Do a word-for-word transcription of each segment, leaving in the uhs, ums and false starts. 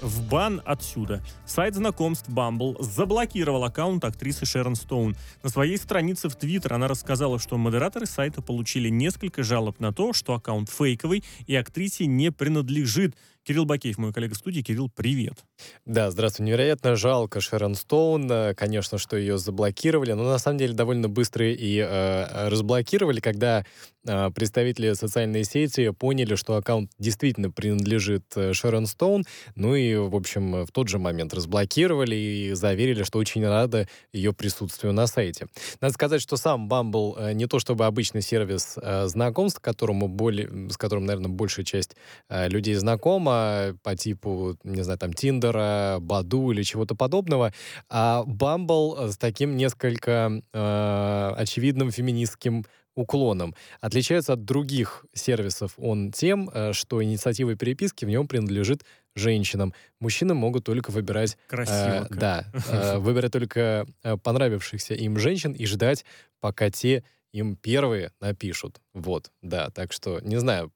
в бан отсюда. Сайт знакомств Bumble заблокировал аккаунт актрисы Шерон Стоун. На своей странице в Твиттер она рассказала, что модераторы сайта получили несколько жалоб на то, что аккаунт фейковый и актрисе не принадлежит. Кирилл Бакеев, мой коллега в студии. Кирилл, привет. Да, здравствуй. Невероятно жалко Шерон Стоун. Конечно, что ее заблокировали, но на самом деле довольно быстро и э, разблокировали, когда э, представители социальной сети поняли, что аккаунт действительно принадлежит Шерон Стоун. Ну и, в общем, в тот же момент разблокировали и заверили, что очень рады ее присутствию на сайте. Надо сказать, что сам Bumble э, не то чтобы обычный сервис э, знакомств, которому более, с которым, наверное, большая часть э, людей знакома, по типу, не знаю, там, Тиндера, Баду или чего-то подобного, а Bumble с таким несколько э, очевидным феминистским уклоном. Отличается от других сервисов он тем, что инициатива переписки в нем принадлежит женщинам. Мужчины могут только выбирать... Красиво. Э, да, э, выбирать только понравившихся им женщин и ждать, пока те им первые напишут. Вот, да, так что, не знаю,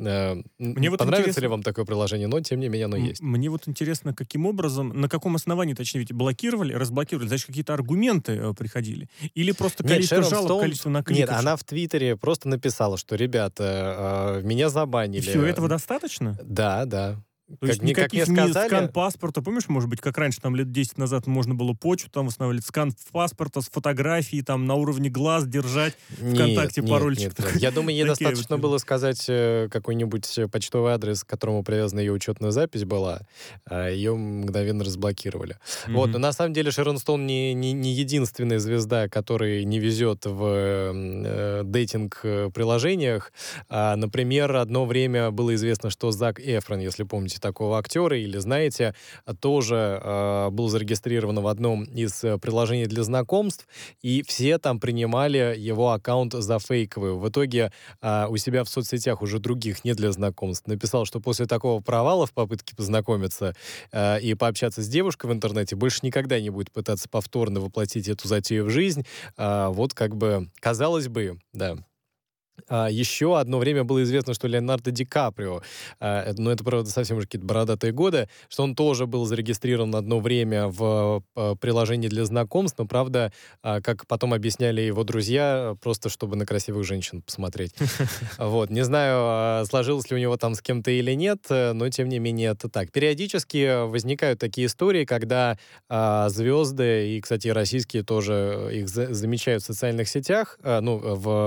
Мне вот понравится интересно, ли вам такое приложение, но тем не менее оно есть. Мне вот интересно, каким образом, на каком основании, точнее, ведь блокировали, разблокировали, значит, какие-то аргументы э, приходили? Или просто Нет, количество Шерон жалоб, Стоун, количество накликов? Нет, она в Твиттере просто написала, что, ребята, э, меня забанили. И все, этого достаточно? Да, да. То есть как, никаких как мне сказали, ни скан паспорта, помнишь, может быть, как раньше, там, лет десять назад можно было почту там восстанавливать, скан паспорта с фотографией, там, на уровне глаз держать, ВКонтакте нет, парольчик. Нет, нет. Я думаю, ей достаточно было сказать какой-нибудь почтовый адрес, к которому привязана ее учетная запись была, а ее мгновенно разблокировали. Mm-hmm. Вот, но на самом деле Шерон Стоун не, не, не единственная звезда, которая не везет в э, дейтинг-приложениях. А, например, одно время было известно, что Зак Эфрон, если помните, такого актера, или знаете, тоже э, был зарегистрирован в одном из э, приложений для знакомств, и все там принимали его аккаунт за фейковый. В итоге э, у себя в соцсетях уже других не для знакомств написал, что после такого провала в попытке познакомиться э, и пообщаться с девушкой в интернете больше никогда не будет пытаться повторно воплотить эту затею в жизнь. Э, вот как бы, казалось бы, да. А, еще одно время было известно, что Леонардо Ди Каприо, а, но это, правда, совсем уже какие-то бородатые годы, что он тоже был зарегистрирован одно время в а, приложении для знакомств, но, правда, а, как потом объясняли его друзья, просто чтобы на красивых женщин посмотреть. Вот. Не знаю, сложилось ли у него там с кем-то или нет, но, тем не менее, это так. Периодически возникают такие истории, когда а, звезды, и, кстати, российские тоже их за- замечают в социальных сетях, а, ну,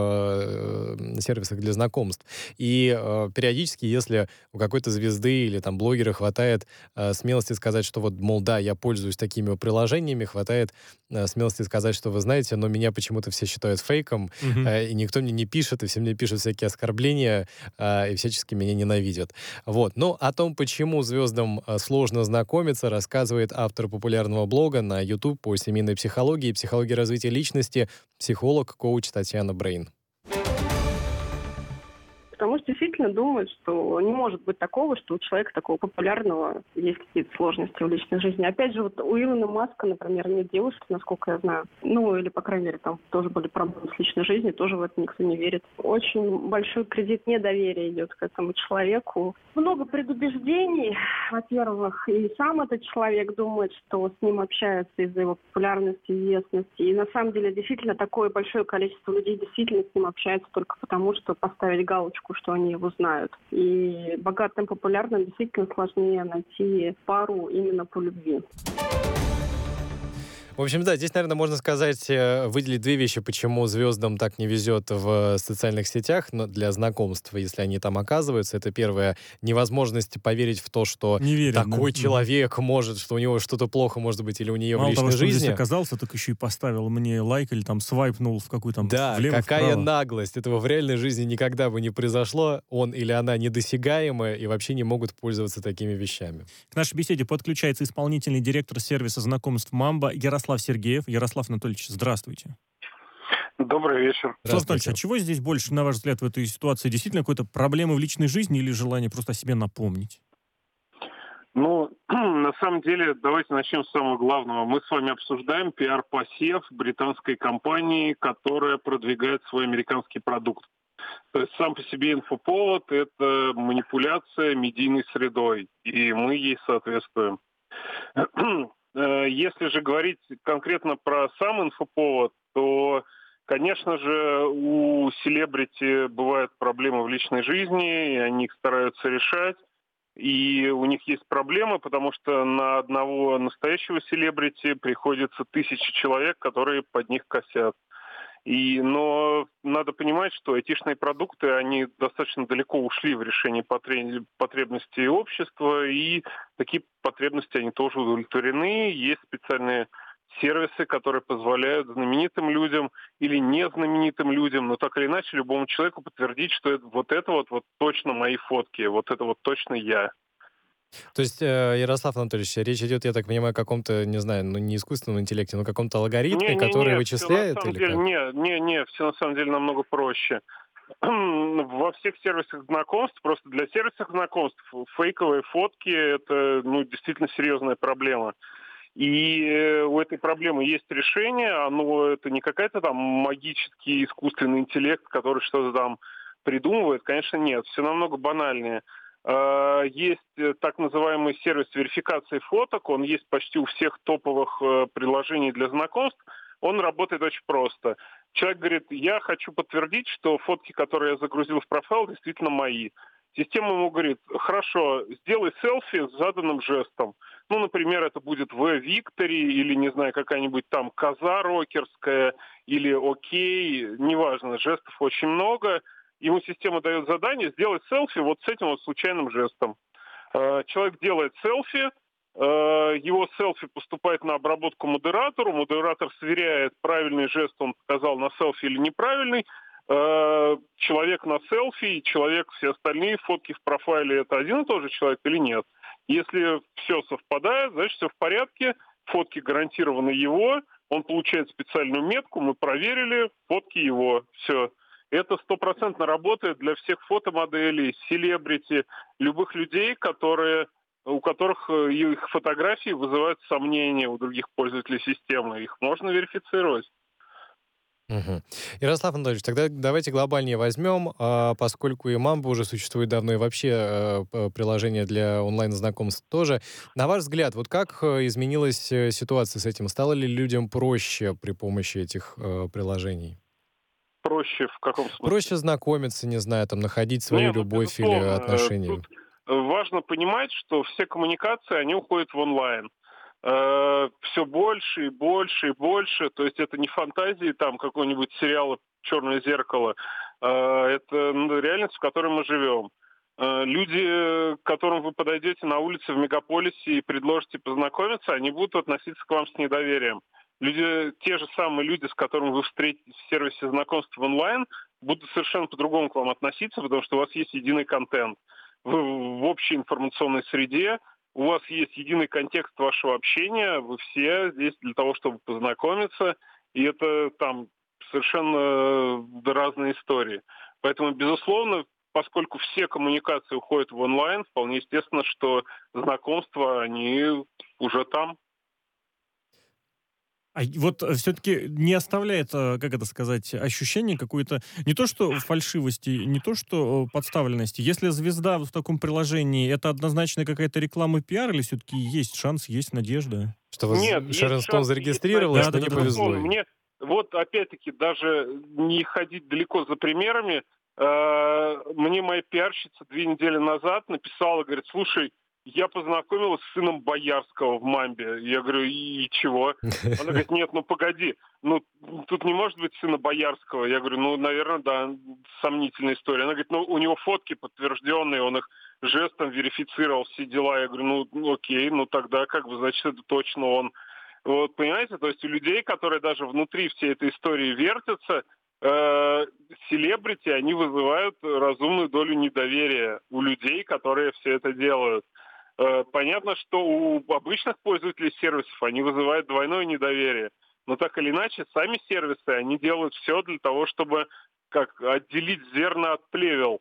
в сервисах для знакомств. И э, периодически, если у какой-то звезды или там блогера хватает э, смелости сказать, что вот, мол, да, я пользуюсь такими приложениями, хватает э, смелости сказать, что вы знаете, но меня почему-то все считают фейком, Мгм. э, и никто мне не пишет, и все мне пишут всякие оскорбления, э, и всячески меня ненавидят. Вот. Но о том, почему звездам э, сложно знакомиться, рассказывает автор популярного блога на YouTube по семейной психологии и психологии развития личности, психолог, коуч Татьяна Брейн. Потому что действительно думают, что не может быть такого, что у человека такого популярного есть какие-то сложности в личной жизни. Опять же, вот у Илона Маска, например, нет девушки, насколько я знаю. Ну, или, по крайней мере, там тоже были проблемы с личной жизнью, тоже в это никто не верит. Очень большой кредит недоверия идет к этому человеку. Много предубеждений, во-первых, и сам этот человек думает, что с ним общаются из-за его популярности, известности. И на самом деле действительно такое большое количество людей действительно с ним общаются только потому, что поставить галочку, что они его знают. И богатым, популярным действительно сложнее найти пару именно по любви. В общем, да, здесь, наверное, можно сказать, э, выделить две вещи, почему звездам так не везет в социальных сетях но для знакомства, если они там оказываются. Это первое, невозможность поверить в то, что Не верят, такой да. человек может, что у него что-то плохо может быть или у нее Мало в личной того, что он жизни. здесь оказался, так еще и поставил мне лайк или там свайпнул в какую-то там Да, влево, какая вправо. наглость. Этого в реальной жизни никогда бы не произошло. Он или она недосягаемы и вообще не могут пользоваться такими вещами. К нашей беседе подключается исполнительный директор сервиса знакомств «Мамба» Ярослав Сергеев. Ярослав Анатольевич, здравствуйте. Добрый вечер. Ярослав Анатольевич, а чего здесь больше, на ваш взгляд, в этой ситуации? Действительно какой-то проблемы в личной жизни или желание просто о себе напомнить? Ну, на самом деле, давайте начнем с самого главного. Мы с вами обсуждаем пиар-посев британской компании, которая продвигает свой американский продукт. То есть сам по себе инфоповод — это манипуляция медийной средой, и мы ей соответствуем. Если же говорить конкретно про сам инфоповод, то, конечно же, у селебрити бывают проблемы в личной жизни, и они их стараются решать. И у них есть проблемы, потому что на одного настоящего селебрити приходится тысячи человек, которые под них косят. И, но надо понимать, что айтишные продукты, они достаточно далеко ушли в решении потребностей общества, и такие потребности, они тоже удовлетворены. Есть специальные сервисы, которые позволяют знаменитым людям или незнаменитым людям, но так или иначе любому человеку подтвердить, что это, вот это вот, вот точно мои фотки, вот это вот точно я. То есть, э, Ярослав Анатольевич, речь идет, я так понимаю, о каком-то, не знаю, ну не искусственном интеллекте, но каком-то алгоритме, который Не-не-не, все на вычисляет самом или деле, как? не, не, не, все на самом деле намного проще. Во всех сервисах знакомств, просто для сервисов знакомств, фейковые фотки — это, ну, действительно серьезная проблема. И у этой проблемы есть решение, оно это не какая-то там магический искусственный интеллект, который что-то там придумывает, конечно, нет, все намного банальнее. Есть так называемый сервис верификации фоток, он есть почти у всех топовых приложений для знакомств, он работает очень просто. Человек говорит, я хочу подтвердить, что фотки, которые я загрузил в профайл, действительно мои. Система ему говорит, хорошо, сделай селфи с заданным жестом. Ну, например, это будет в Викторе или, не знаю, какая-нибудь там коза рокерская или окей, неважно, жестов очень много. Ему система дает задание сделать селфи вот с этим вот случайным жестом. Человек делает селфи, его селфи поступает на обработку модератору, модератор сверяет, правильный жест он показал на селфи или неправильный. Человек на селфи и человек, все остальные фотки в профайле — это один и тот же человек или нет. Если все совпадает, значит, все в порядке, фотки гарантированы его, он получает специальную метку, мы проверили, фотки его, все. Это стопроцентно работает для всех фотомоделей, селебрити, любых людей, которые, у которых их фотографии вызывают сомнения у других пользователей системы. Их можно верифицировать. Угу. Ярослав Анатольевич, тогда давайте глобальнее возьмем, а, поскольку и Мамба уже существует давно, и вообще а, приложение для онлайн-знакомств тоже. На ваш взгляд, вот как изменилась ситуация с этим? Стало ли людям проще при помощи этих а, приложений? Проще в каком смысле? Проще знакомиться, не знаю, там, находить свою Не, ну, любовь или отношения. Тут важно понимать, что все коммуникации, они уходят в онлайн. Все больше и больше и больше. То есть это не фантазии там какого-нибудь сериала «Черное зеркало». Это реальность, в которой мы живем. Люди, к которым вы подойдете на улице в мегаполисе и предложите познакомиться, они будут относиться к вам с недоверием. Люди, те же самые люди, с которыми вы встретитесь в сервисе знакомств в онлайн, будут совершенно по-другому к вам относиться, потому что у вас есть единый контент. Вы в общей информационной среде, у вас есть единый контекст вашего общения, вы все здесь для того, чтобы познакомиться, и это там совершенно разные истории. Поэтому, безусловно, поскольку все коммуникации уходят в онлайн, вполне естественно, что знакомства, они уже там. А вот все-таки не оставляет, как это сказать, ощущение какой-то, не то что фальшивости, не то что подставленности. Если звезда в таком приложении, это однозначно какая-то реклама и пиар, или все-таки есть шанс, есть надежда? Что вас Нет, Шерон Стоун зарегистрировалась, да, но да, не да, повезло. Да, мне, вот опять-таки, даже не ходить далеко за примерами, мне моя пиарщица две недели назад написала, говорит, слушай, я познакомилась с сыном Боярского в Мамбе. Я говорю, и чего? Она говорит, нет, ну погоди, ну тут не может быть сына Боярского. Я говорю, ну, наверное, да, сомнительная история. Она говорит, ну, у него фотки подтвержденные, он их жестом верифицировал, все дела. Я говорю, ну, окей, ну тогда как бы, значит, это точно он. Вот, понимаете, то есть у людей, которые даже внутри всей этой истории вертятся, селебрити, они вызывают разумную долю недоверия у людей, которые все это делают. Понятно, что у обычных пользователей сервисов они вызывают двойное недоверие. Но так или иначе, сами сервисы, они делают все для того, чтобы как отделить зерна от плевел.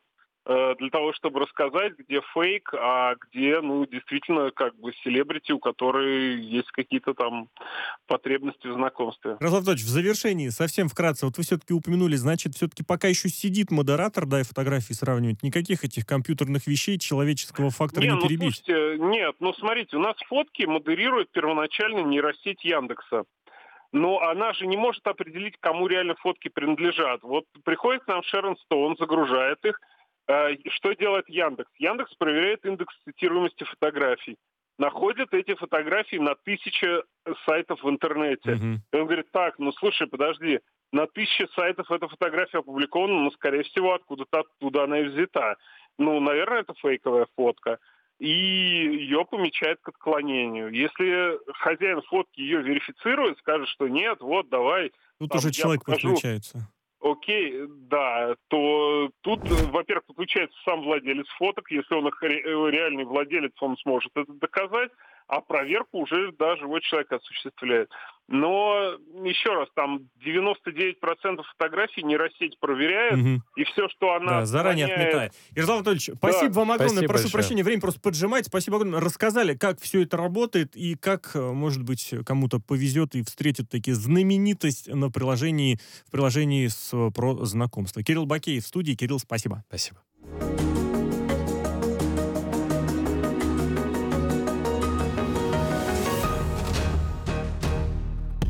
э, для того, чтобы рассказать, где фейк, а где, ну, действительно, как бы, селебрити, у которой есть какие-то там потребности в знакомстве. Ярослав Анатольевич, в завершении, совсем вкратце, вот вы все-таки упомянули, значит, все-таки пока еще сидит модератор, да, и фотографии сравнивать, никаких этих компьютерных вещей человеческого фактора не, не ну, перебить. Слушайте, нет, ну, смотрите, у нас фотки модерирует первоначально нейросеть Яндекса. Но она же не может определить, кому реально фотки принадлежат. Вот приходит к нам Шерон Стоун, загружает их. Что делает Яндекс? Яндекс проверяет индекс цитируемости фотографий. Находит эти фотографии на тысячи сайтов в интернете. Uh-huh. И он говорит, так, ну слушай, подожди, на тысяче сайтов эта фотография опубликована, но, скорее всего, откуда-то оттуда она и взята. Ну, наверное, это фейковая фотка. И ее помечает к отклонению. Если хозяин фотки ее верифицирует, скажет, что нет, вот, давай. Тут уже человек покажу. подключается. Окей, да, то тут, во-первых, подключается сам владелец фоток. Если он их реальный владелец, он сможет это доказать, а проверку уже да, живой человек осуществляет. Но, еще раз, там девяносто девять процентов фотографий нейросеть проверяет, угу. и все, что она... Да, заранее отклоняет... отметает. Ярослав Анатольевич, да. спасибо вам огромное. Спасибо Прошу большое. прощения, время просто поджимает. Спасибо огромное. Рассказали, как все это работает, и как, может быть, кому-то повезет и встретит такие знаменитость на приложении, в приложении с, про знакомство. Кирилл Бакеев в студии. Кирилл, спасибо. Спасибо.